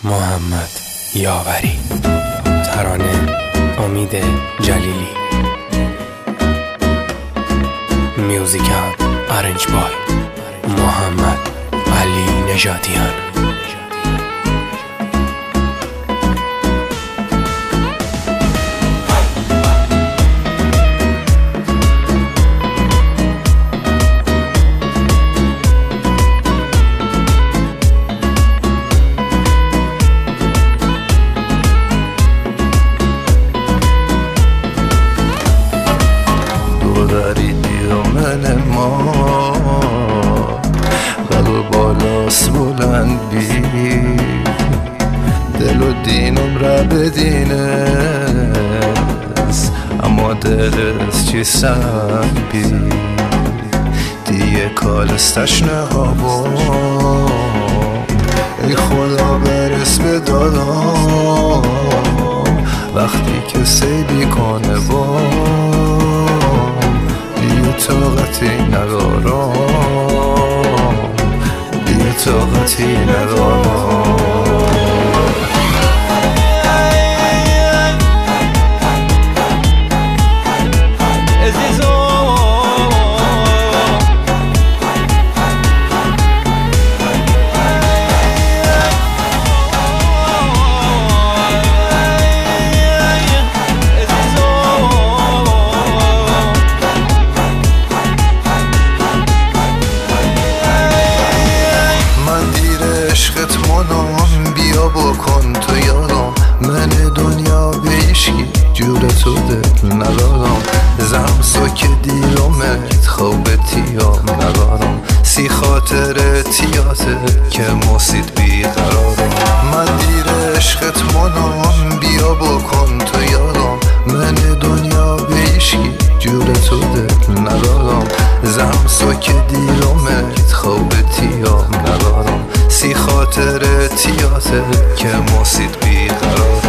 محمد یاوری. ترانه امید جلیلی. میوزیکال آرنج بای محمد علی نژادیان. من ما قلب بالاست بلندی، دل و دینم را بدینست، اما دلست چی سنبی دیگه کالستش نهابا. ای خدا برس به دادم وقتی که سیبی کنه با طاقتی ندارم، دیگه طاقتی ندارم. بیا بکن تو یادم، من دنیا به عشقی جور تو دل ندارم. زمسا که دیرمت خوابتیام ندارم، سی خاطر تیاته که مسید بیقرارم. من دیر عشقت منم بیا بکن تو یادم، من دنیا به عشقی جور تو دل ندارم. زمسا که دیرمت خوابتیام ندارم، سی خاطر تیاته که مسید بیقرار.